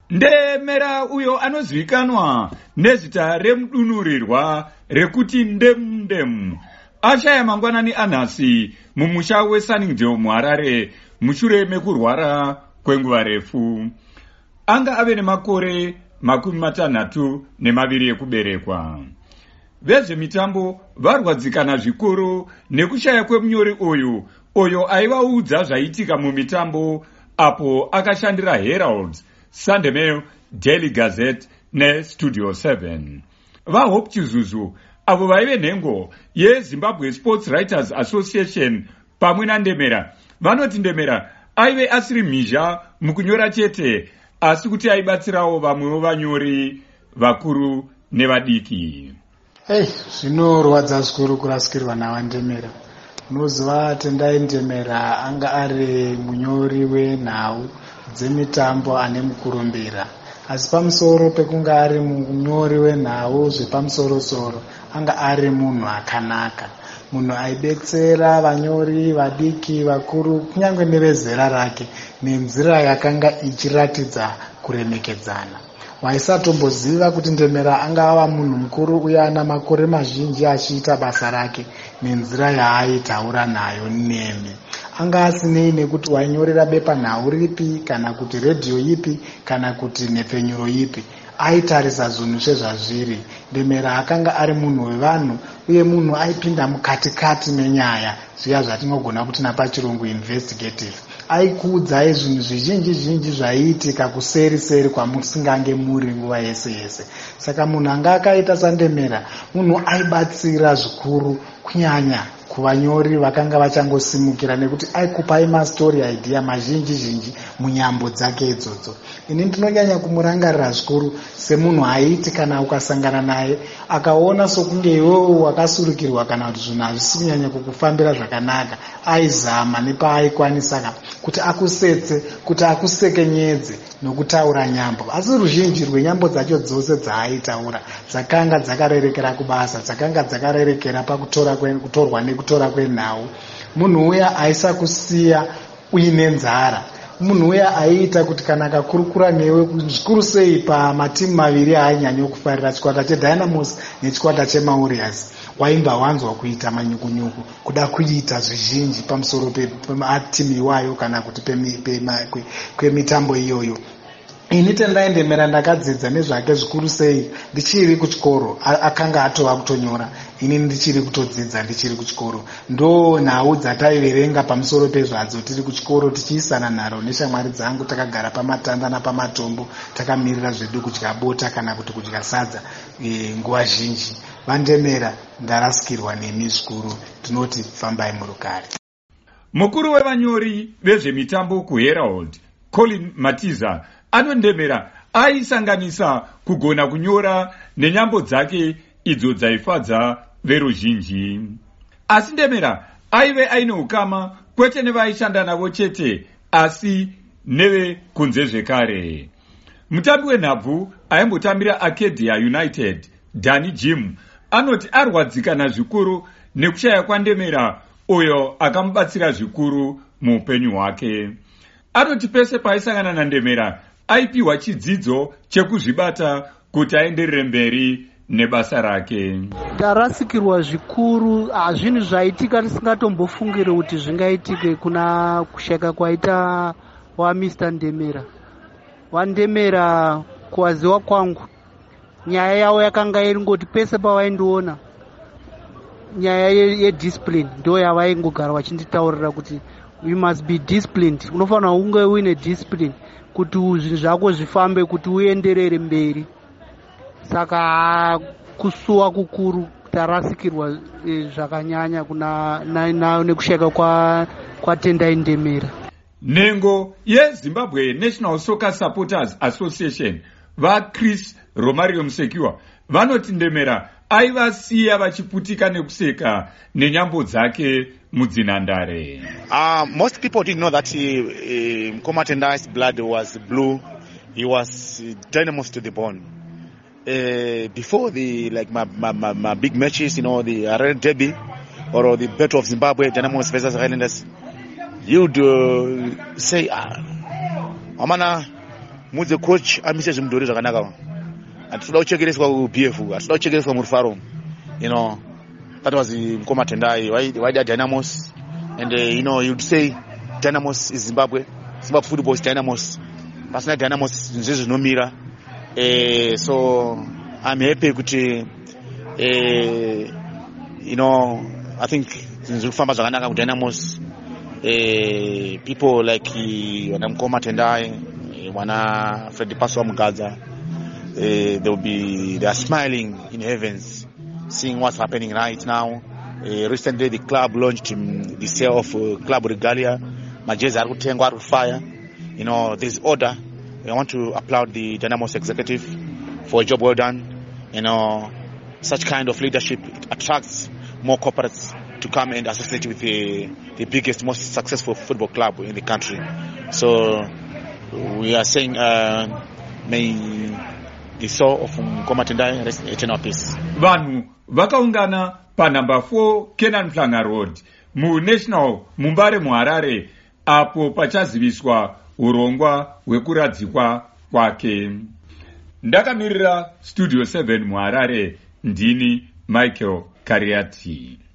Ndemera uyo anozivikanwa nezita remudunurirwa rekuti ndemu ashaya mangwanani anhasi mumusha weSunningdale muHarare mushure mekurwara kwenguva refu. Anga ave nemakore 62 ekuberekwa. Vezvemitambo varwadzikana zvikuru nekushaya kwemunyori uyo aivaudza zvaitika mumitambo apo akashandira Herald, Sunday Mail, Daily Gazette neStudio 7. VaHope Chizuzu avo vaive nhengo yeZimbabwe Sports Writers Association pamwe naNdemera vanoti Ndemera aive asiri mhizha mukunyora chete asi kuti aibatsirawo vamwewo vanyori vakuru nevadiki. Zvinorwadza zvikuru kurasikirwa nawaNdemera. Unoziva Tendai Ndemera anga ari munyori wenhau dzemitambo ane mukurumbira, asi pamusoro pekunga ari munyori wenhau zvepamusoro-soro anga ari munhu akanaka, munhu aibetsera vanyori vadiki vakuru kunyange nevezera rake nenzira yakanga ichiratidza kuremekedzana. Waisatombosiva kuti Ndemera anga ava munhu mukuru uye ana makore mazhinji achiita basa rake nenzira yaaitaura nayo nemi. Anga asinei nekuti wainyorera bepanhau ripi kana kuti redhiyo ipi kana kuti nhepfenyuro ipi, aitarisa zvinhu sezvazviri. Ndemera akanga ari munhu wevanhu uye munhu aipinda mukatikati menyaya, zviya zvatinogona kuti napachirungu investigative. Aikuudzai zvinhu zvizhinji zvaiitika kuseri kwamusingange muri nguva yese. Saka munhu anga akaita saNdemera munhu aibatsira zvikuru kunyanya kuvanyori vakanga vachangosimukira, nekuti aikupai mastori idea mazhinji munyambo dzake idzodzo. Ini ndinonyanya kumurangarira zvikuru semunhu aiti kana ukasangana naye akaona sokunge iwewe wakasurukirwa kana kuti zvinhu hazvisi kunyanya kukufambira zvakanaka, aizama nepaaikwanisa kuti akusetse, kuti akusekenyedze nokutaura nyambo. Asi ruzhinji rwenyambo dzacho dzose dzaaitaura dzakanga dzakarerekera kubasa, dzakanga dzakarerekera pakutorwa nekutora kwenhau. Munhu uya aisakusiya uine nzara, munhu uya aiita kuti kana akakurukura newe zvikuru sei pamatimu maviri ainyanya kufarira, chikwata cheDynamos nechikwata cheMaurriers, waimba wanzwa kuita manyukunyuku kuda kuita zvizhinji pamusoro petimu iwayo kana kuti kwemitambo iyoyo. Ini Tendai Ndemera ndakadzidza nezvake zvikuru sei ndichiri kuchikoro. Akanga atova kutonyora, ini ndichiri kutodzidza ndichiri kuchikoro. Ndo nhau dzataiverenga pamusoro pezvadzo tiri kuchikoro tichiisana nharo neshamwari dzangu, takagara pamatanda napamatombo takamirira zvedu kudya bota kana kuti kudya sadza nguva zhinji. VaNdemera ndarasikirwa nemi zvikuru, tinoti fambai murukare. Mukuru wevanyori vezvemitambo kuHerald, Colin Matiza, Ndemera aisanganisa kugona kunyora nenyambo dzake idzo dzaifadza veruzhinji. Asi Ndemera aive aine ukama kwete nevaishanda navo chete asi nevekunze zvekare. Mutambi wenhabvu aimbotambira Arcadia United, Danny Jim, anoti arwadzikana zvikuru nekushaya kwaNdemera uyo akamubatsira zvikuru muupenyu hwake. Anoti pese paaisangana naNdemera aipiwa chidzidzo chekuzvibata kuti aenderere mberi nebasa rake. Ndarasikirwa zvikuru, hazvinhu zvaitika tisingatombofungire kuti zvingaitike kuna kusheka kwaita waMr Ndemera. WaNdemera kuwaziwa kwangu nyaya yavo yakanga iringoti pese pawaindiona nyaya yediscipline ndo yavaingogara vachinditaurira kuti we must be disciplined. Unofanira unge uine discipline kuti zvinhu zvako zvifambe, kuti uenderere mberi. Saka kusuwa kukuru tarasikirwa zvakanyanya nekusheka kwa Tendai Ndemera. Nhengo yeZimbabwe National Soccer Supporters Association vaChris Romario Musekiwa vanoti Ndemera aivasiya vachiputika nekuseka nenyambo dzake mudzinhandare. Most people didn't know that Mkoma Tendai's blood was blue. He was Dynamos to the bone. Before the my big matches, the Harare Derby or the Battle of Zimbabwe, Dynamos versus Highlanders, you'd say, Amana, mudze coach amise zvimudhori zvakanaka. Atitoda kuchekereswa kuBF, atitoda kuchekereswa muRufaro. You know, that was the Mkoma Tendai. Why they are Dynamos? And you'd say Dynamos is Zimbabwe. Zimbabwe football is Dynamos. Personally, Dynamos is no mirror. So I'm happy with I think farmers are going Dynamos. People like Mkoma Tendai, Wana Freddy Paswa Mugaza, they are smiling in heavens, seeing what's happening right now. Recently, the club launched the sale of Club Regalia. Majeza Arutengwa Fire. There's order. I want to applaud the Dynamos executive for a job well done. Such kind of leadership, it attracts more corporates to come and associate with the biggest, most successful football club in the country. So we are saying, may the soul of Mkoma Tendai rest in eternal peace. Vanhu vakaungana pa number 4 Kenan Mhlanga Road muNational Mumbare muHarare apo pachaziviswa urongwa hwekuradzikwa kwake. Ndakamirira Studio 7 muHarare, ndini Michael Kariati.